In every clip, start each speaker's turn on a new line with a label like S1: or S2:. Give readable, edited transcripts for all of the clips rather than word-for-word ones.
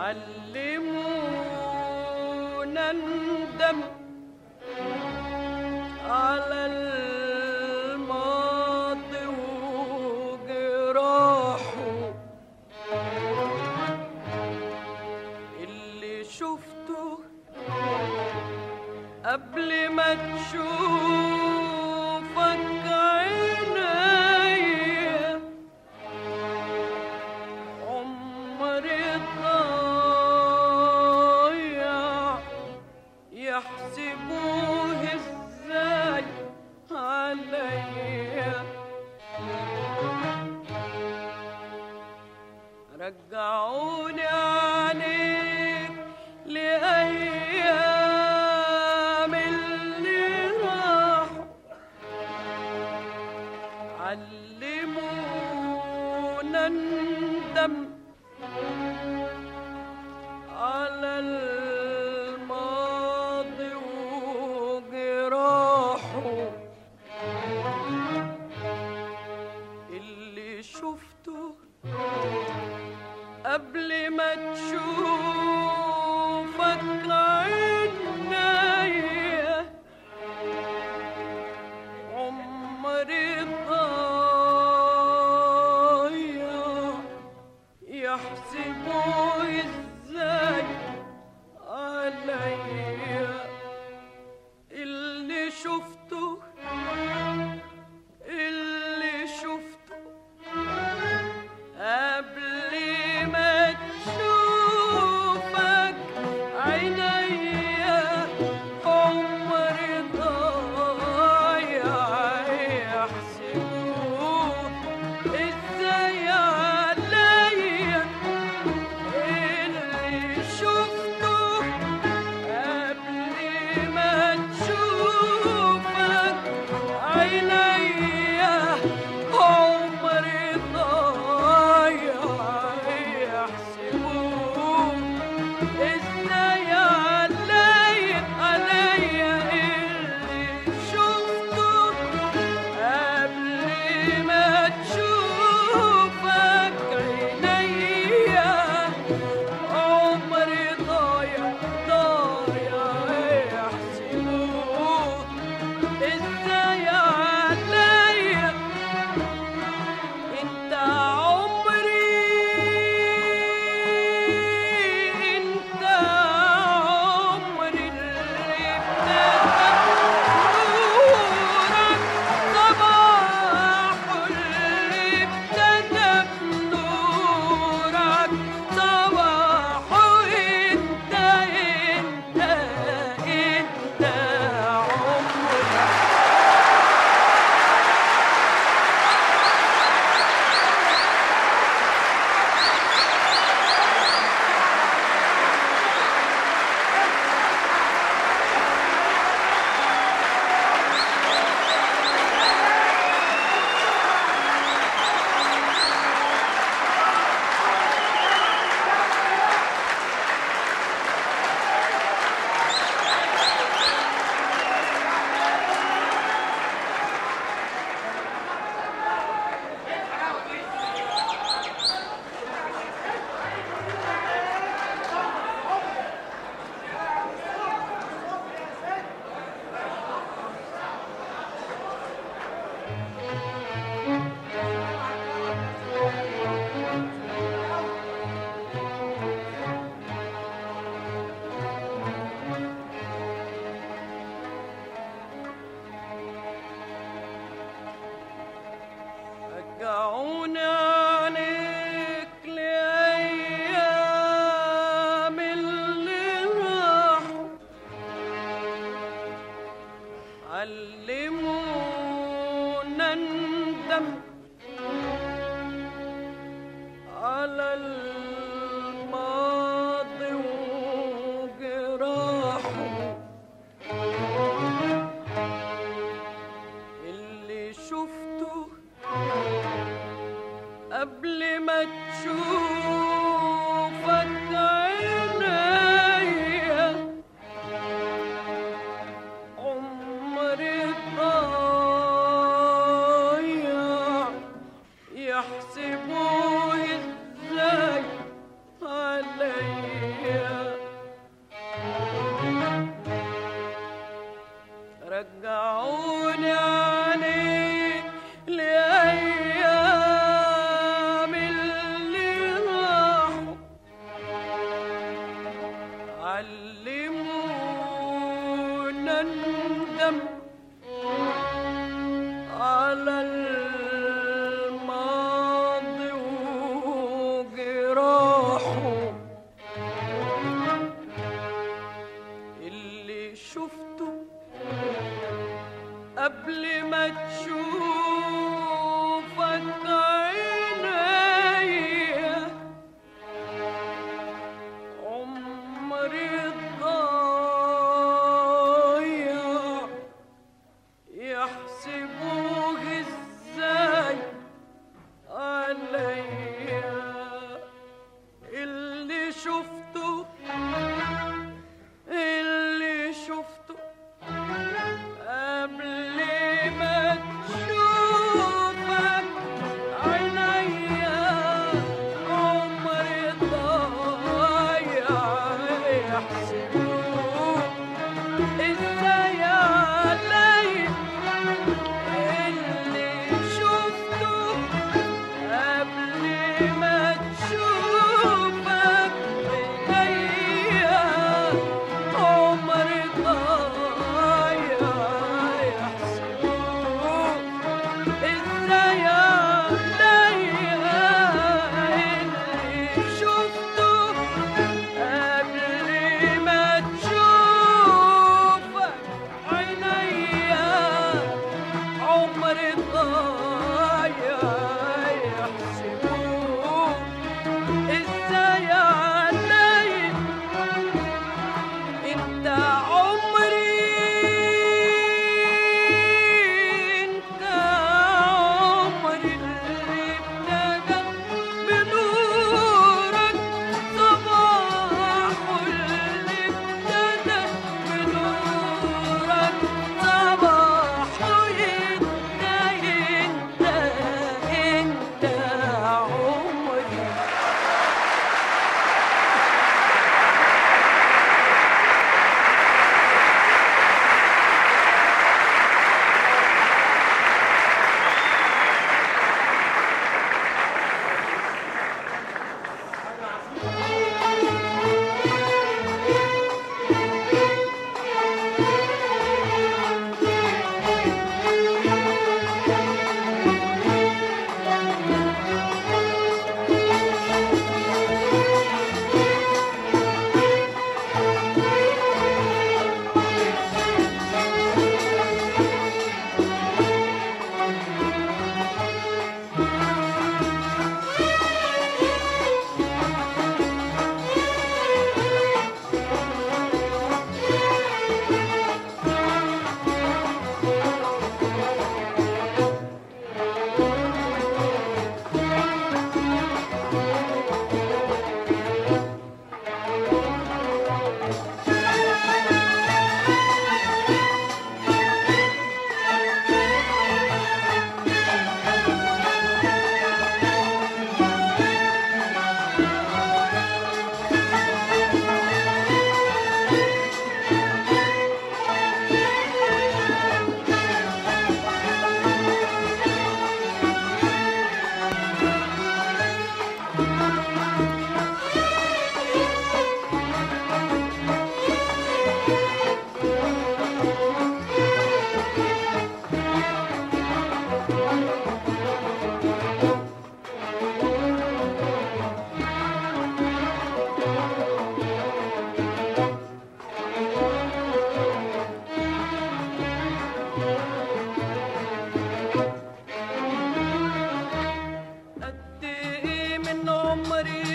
S1: علمونا ندم على الماضي وجراحه اللي شفته قبل ما تشوفك عينيا عمري ضايع يحسبوه ازاي عليا رجعوني عليك لأيام اللي راحوا علمونا ندم على الماضي وجراحه اللي شفته قبل ما تشوفك عينيا عمري ضايع يحسبوه ازاي عليا اللي شفته قبل ما تشوفك عينيا عمري ضايع يحسبوه ازاي عليا اللي شفته قبل ما تشوفك عينيا عمري ضايع يحسبوه ازاي عليا اللي شفته قبل ما تشوفك عينيا عمري ضايع يحسبوه ازاي عليا انت عمري اللي ابتدى بنورك صباحه اللي ابتدى بنورك صباحه انت رجعوني عليك لأيام اللي راحوا علمونا ندم على الماضي وجراحه اللي شفته قبل ما تشوفك عينيا عمري ضايع يحسبوه ازاي عليا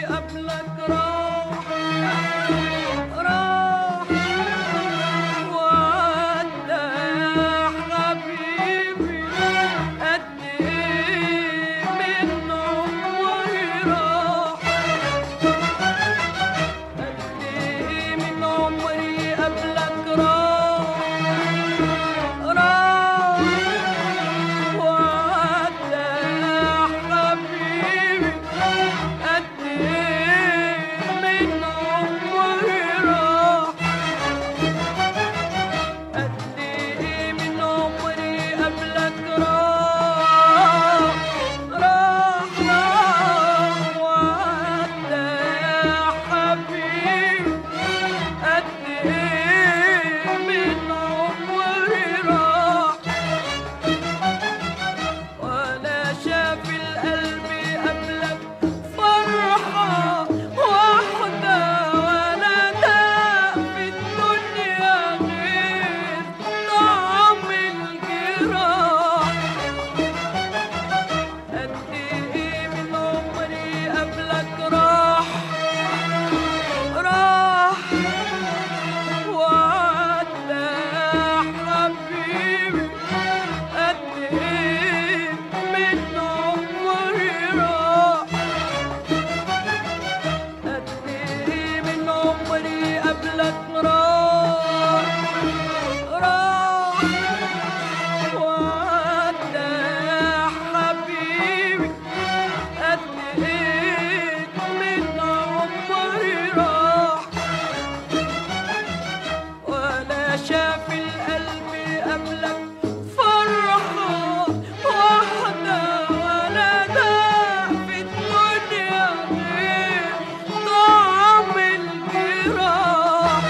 S1: قبلك راح راح وعدى يا حبيبي قد ايه من عمري راح قد ايه من عمري قبلك راح راح وعدى يا حبيبي قد ايه من عمري راح قد ايه من عمري قبلك راح راح وعدى يا حبيبي قد ايه من عمري راح ولا شاف القلب قبلك فرحة واحدة ولا داق في الدنيا غير طعم الجراح قد ايه من عمري قبلك راح راح وعدى يا حبيبي قد ايه من عمري راح قد ايه من عمري قبلك راح راح وعدى يا حبيبي قد ايه من عمري راح ولا شاف القلب قبلك فرحة واحدة ولا داق في الدنيا غير طعم الجراح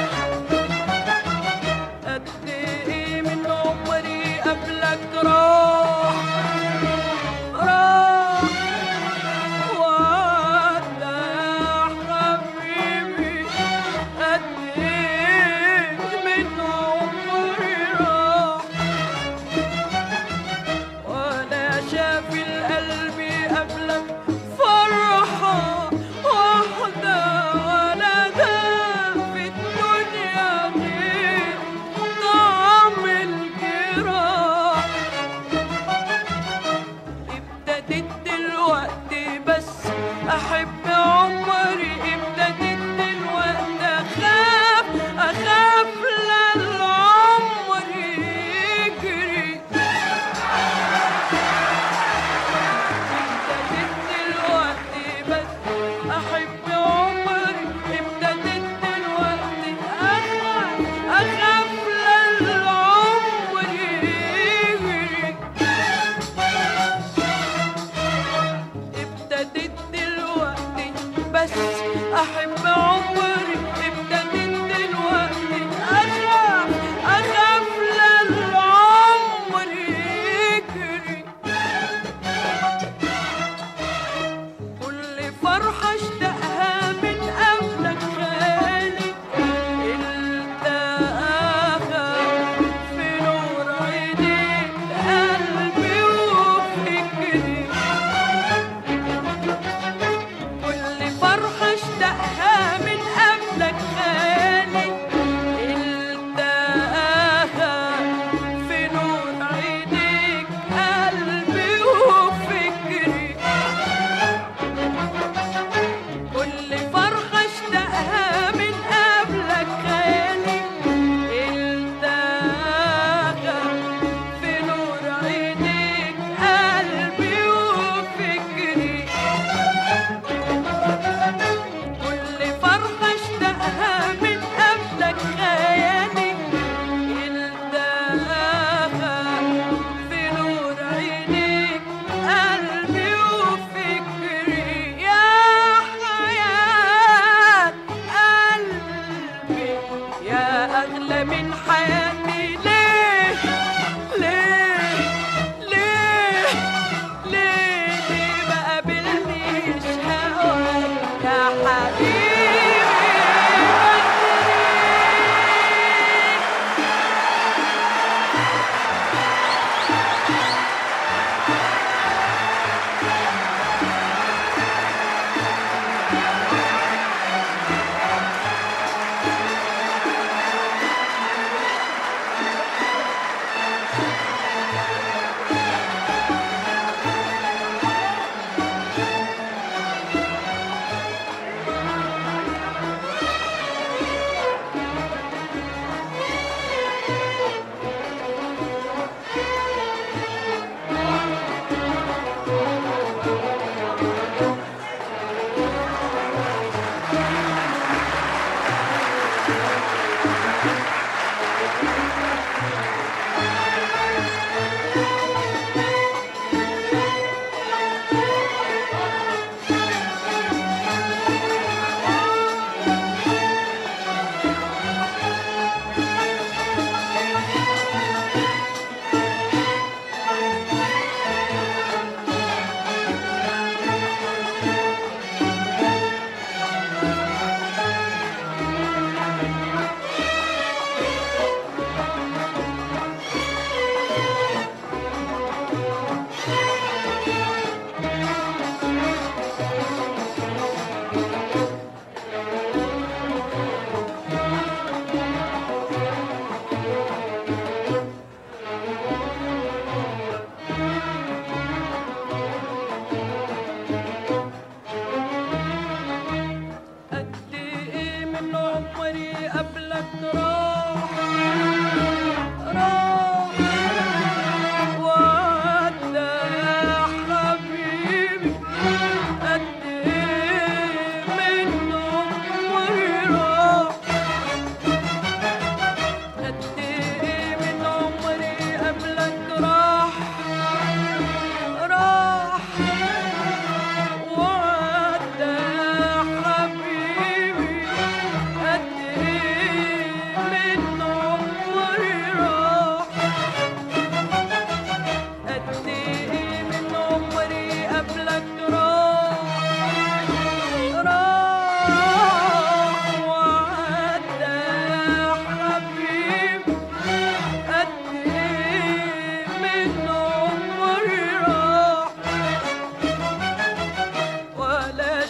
S1: قد ايه من عمري قبلك راح راح وعدى يا حبيبي قد ايه من عمري راح ولا شاف القلب قبلك فرحة واحدة ولا داق في الدنيا غير طعم الجراح ابتديت دلوقتي بس احب عمري ابتديت دلوقتي اخاف للعمر يجري ابتديت دلوقتي بس احب عمري ابتديت دلوقتي اخاف للعمر يجري ابتديت دلوقتي بس احب عمري ابتديت دلوقتي اخاف للعمر يجري كل فرحة اشتقها من قبلك خالي التقاها في نور عينيك قلبي وفكري كل فرحة اشتقها من قبلك خالي التقاها في نور عينيك قلبي وفكري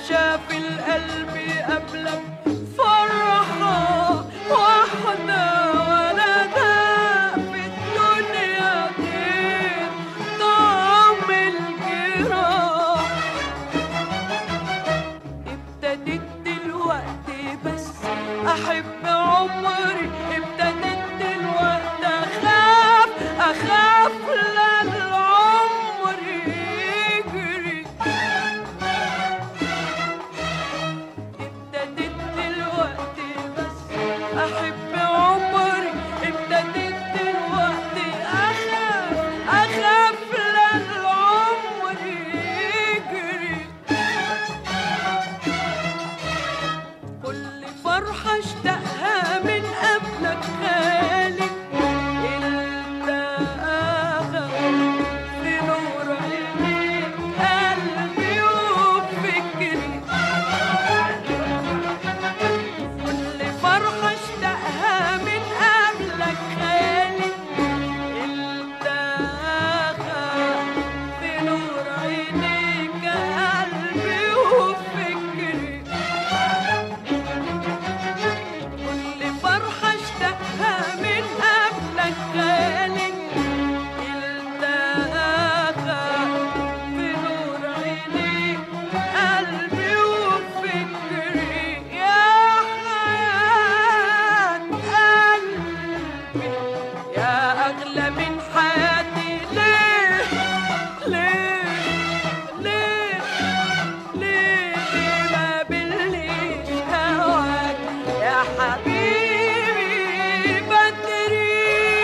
S1: شاف القلب قبلك فرحة واحدة ولا ده في الدنيا غير طعم الجراح. ابتديت دلوقتي بس أحب عمري، ابتديت دلوقتي أخاف للعمر يجري. ابتديت دلوقتي بس أحب عمري، ابتديت دلوقتي أخاف للعمر يجري. كل فرحة اشتقها من قبلك خالي التقاها في نور عينيك قلبي وفكري. كل فرحة اشتقها من قبلك خالي التقاها في نور عينيك قلبي وفكري. كل فرحة اشتقها من قبلك غالي التقاها في نور عينيك قلبي وفكري. يا حياة قلبي يا أغلى من حياتي، ليه ليه ليه ليه ما بليش هواك يا حبيبي بدري.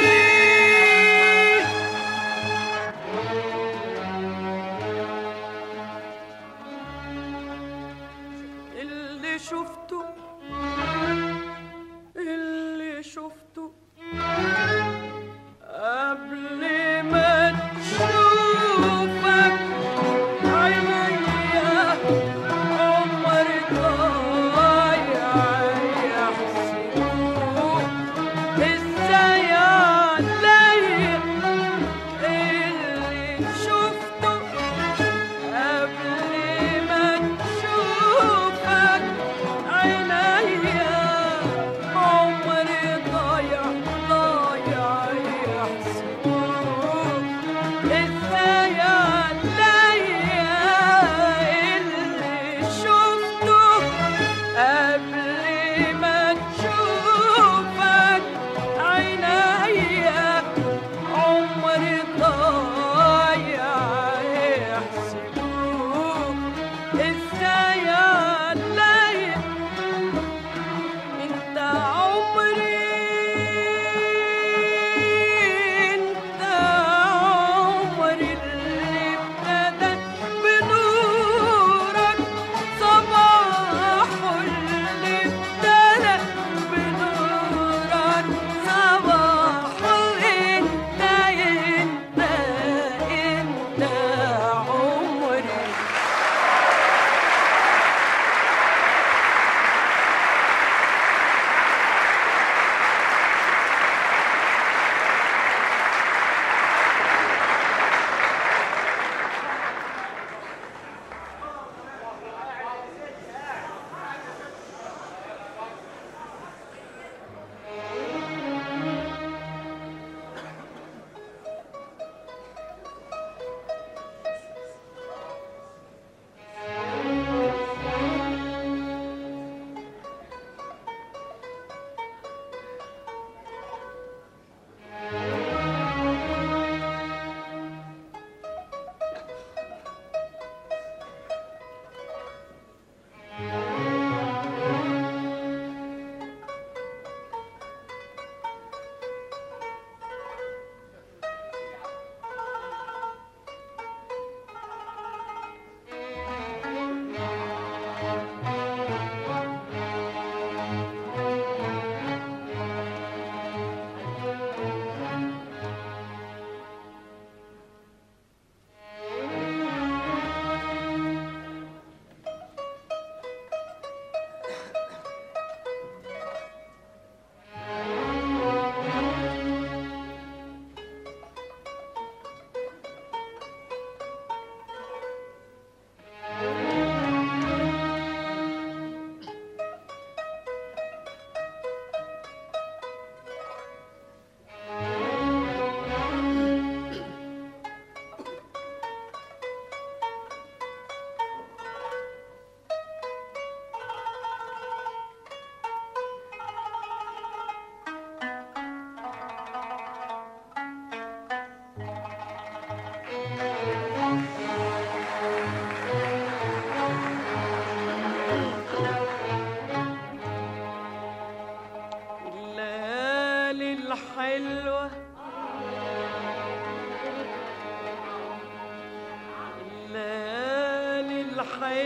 S1: اللي شفته قبل ما تشوفك عينيا عمر ضايع يحسبوه ازاي عليا. اللي شفته قبل ما تشوفك عينيا عمر ضايع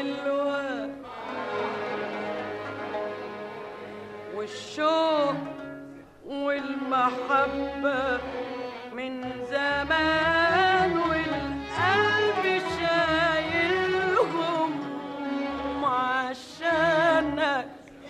S1: الحلوة والشوق والمحبة من زمان، والقلب شايلهم عشانك.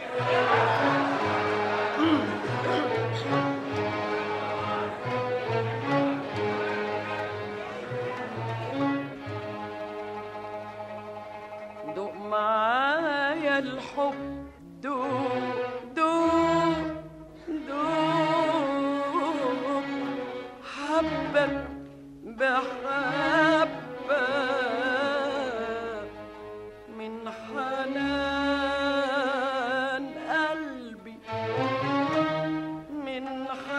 S1: دوق معايا الحب، دوق دوق دوق، حبك بحبة من حنان قلبي، من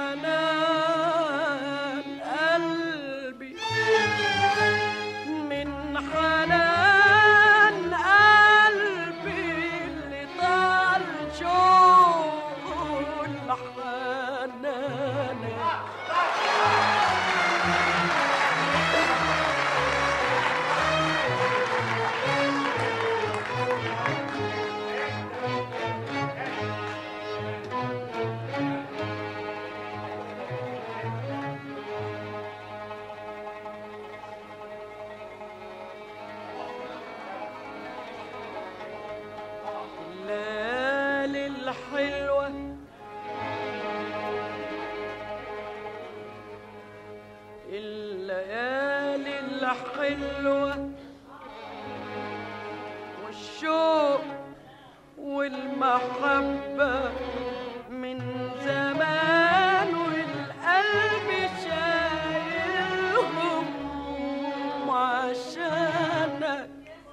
S1: حنان قلبي، من حنان قلبي اللي طال شوق الحنان. الليالي الحلوة الليالي الحلوة والشوق والمحبة من زمان، والقلب شايلهم عشانك.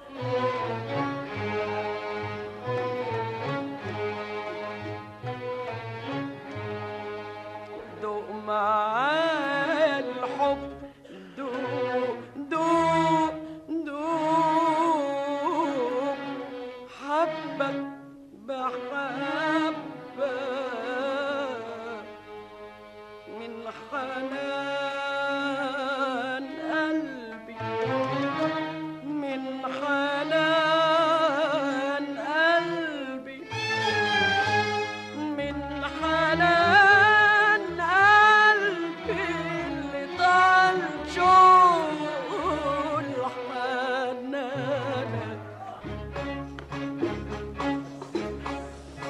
S1: دوق معايا الحب، دوق دوق دوق، حبك بحبة من حنان قلبي، من حنان قلبي، من حنان قلبي اللي طال شوق الحنان.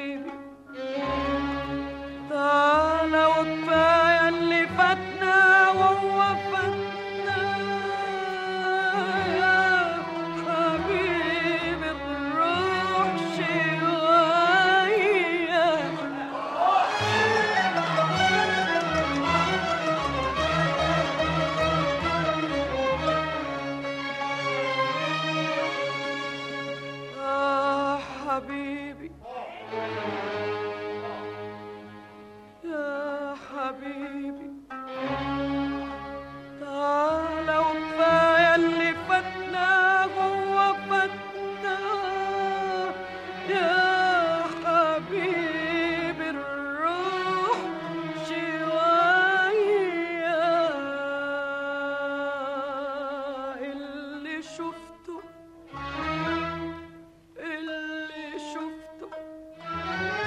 S1: حبيبي تعالى وكفاية اللي فاتنا وهو فاتنا يا حبيبي الروح شوية حبيبي يا حبيبي تعالى وكفاية اللي فاتنا جوا فاتنا يا حبيبي الروح شوية اللي شفته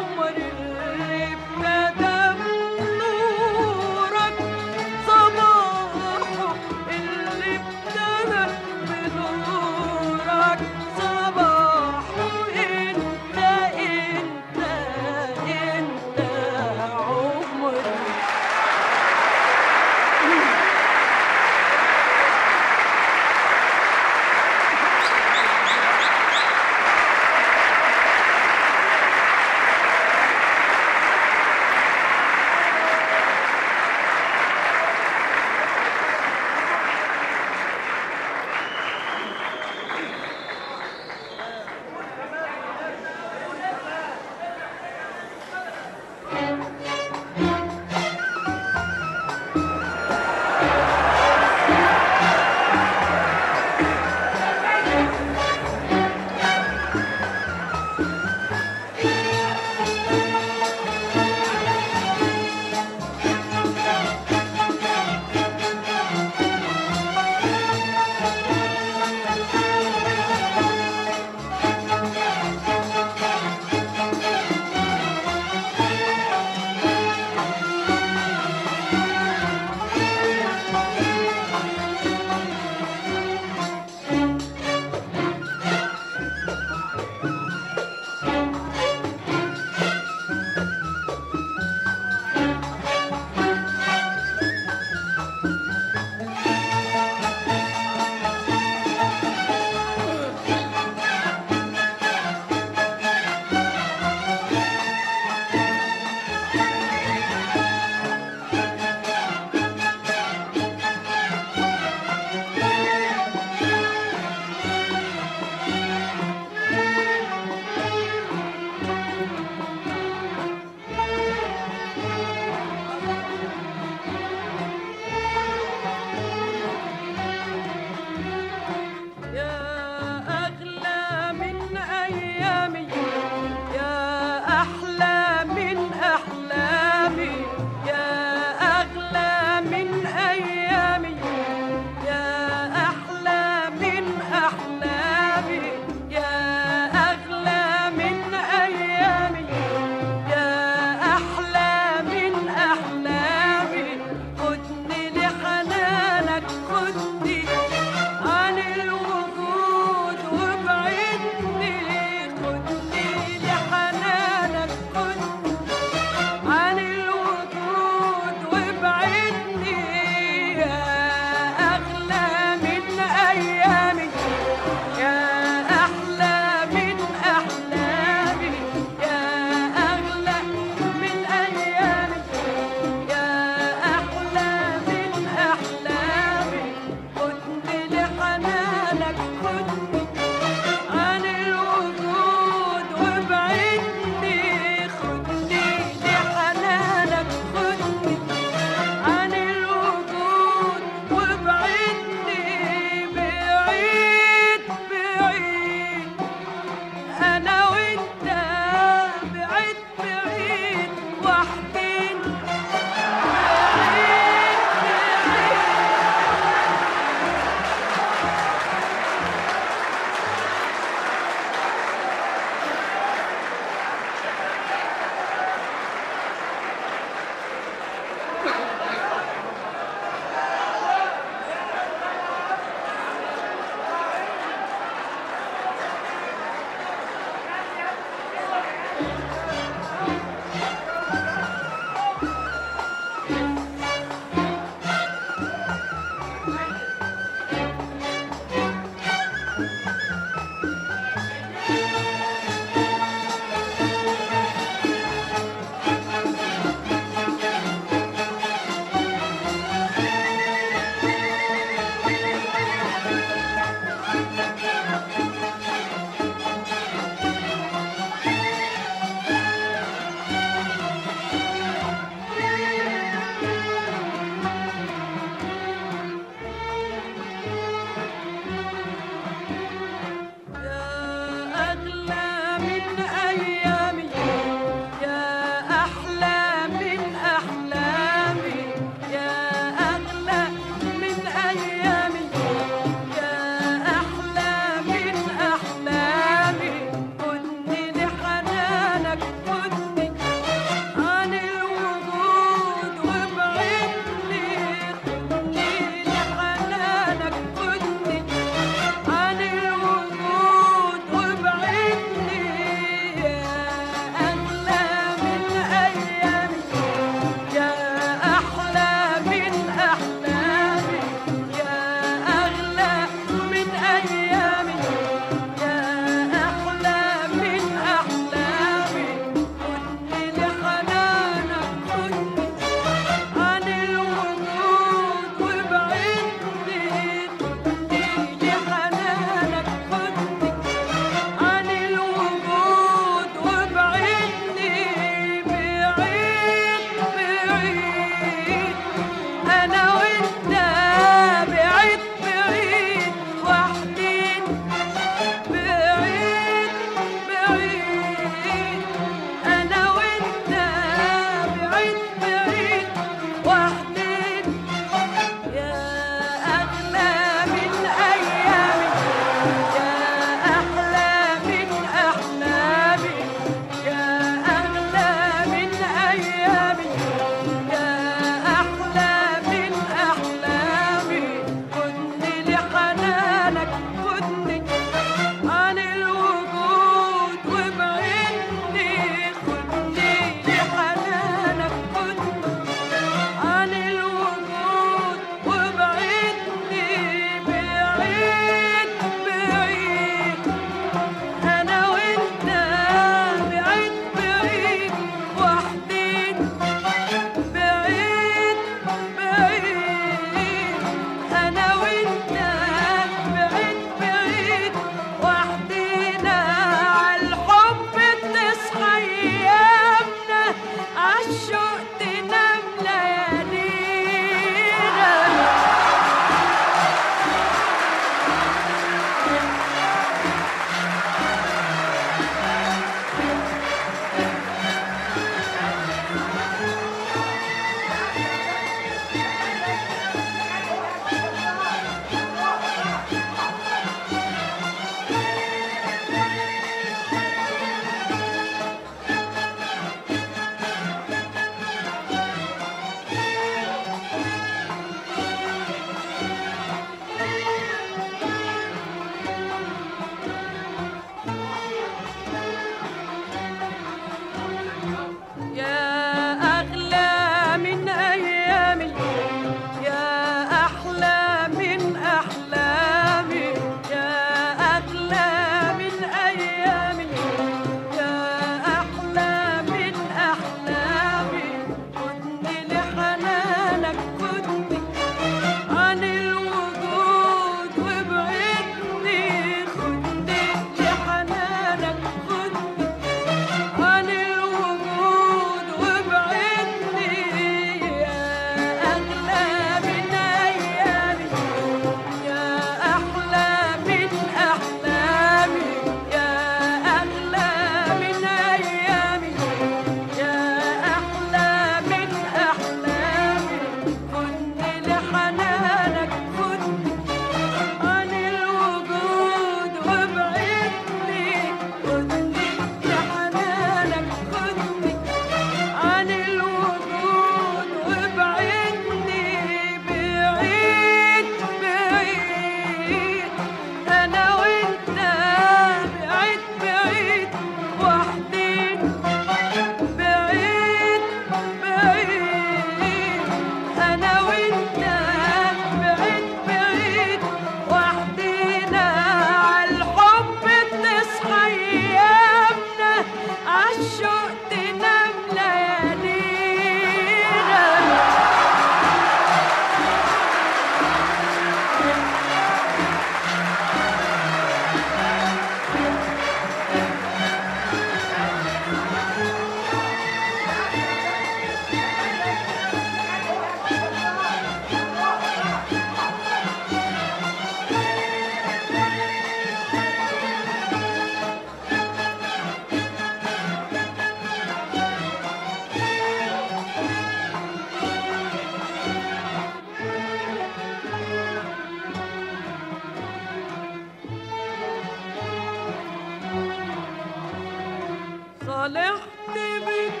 S1: صالحت بك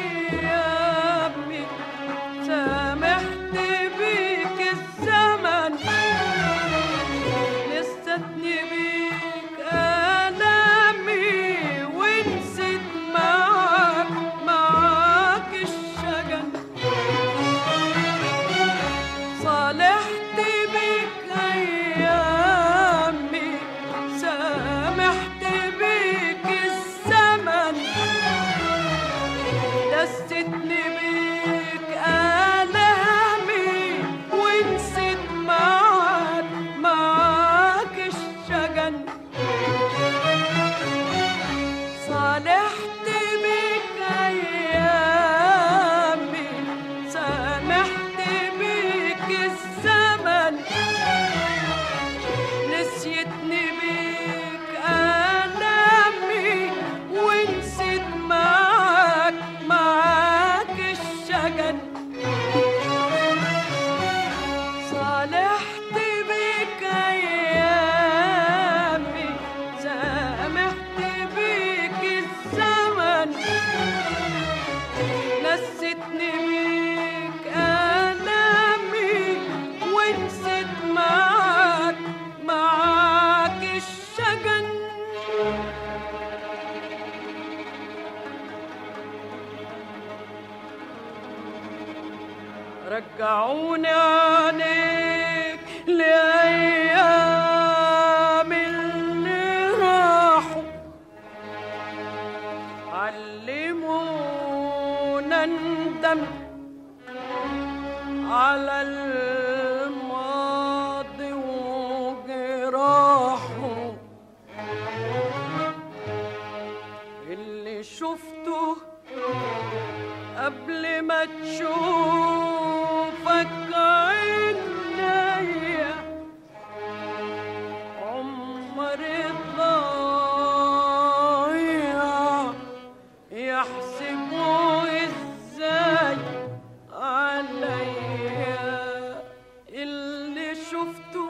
S1: أيامي سامحت بك الزمن نستني بك آلامي ونسيت معاك الشجن صالحت بك أيامي سامحت بك الزمن دستني بك آلامي ونسيت معاك الشجن صالحت بك أيامي سامحت بك الزمن نسيتني بك آلامي ونسيت معاك الشجن صالحت بك أيامي سامحت بك الزمن نسيتني بك آلامي ونسيت معاك الشجن رجعوني عليك لأيام اللي راحوا علمونا ندم على الماضي وجراحه اللي شفته قبل ما تشوفك عينيا عمري ضايع يحسبوا ازاي عليا اللي شفته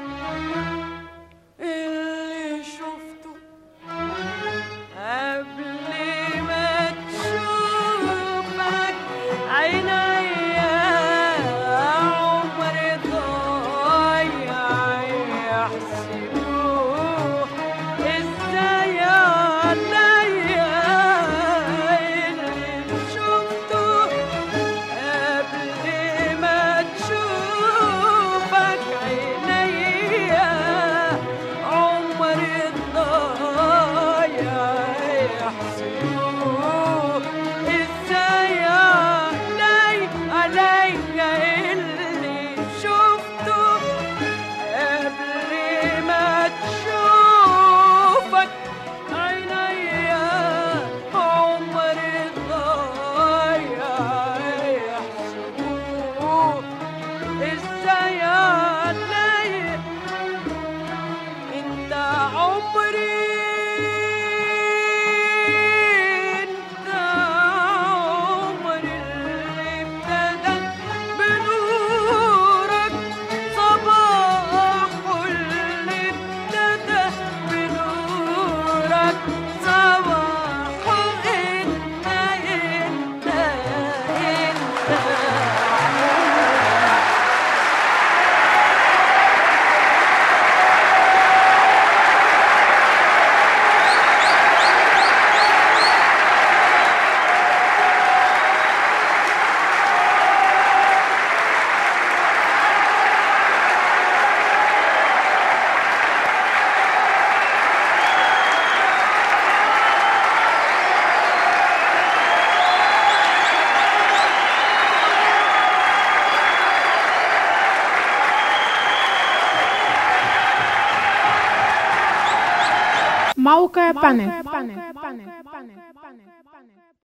S1: قبل ما تشوفك عينيا عمري ضايع يحسبوه ازاي عليا اللي شفته قبل ما تشوفك عينيا عمري ضايع يحسبوه ازاي عليا اللي شفته قبل ما تشوفك عينيا عمري ضايع يحسبوه ازاي عليا انت عمري اللي ابتدى بنورك صباحه اللي ابتدى بنورك صباحه انت
S2: موقع بانل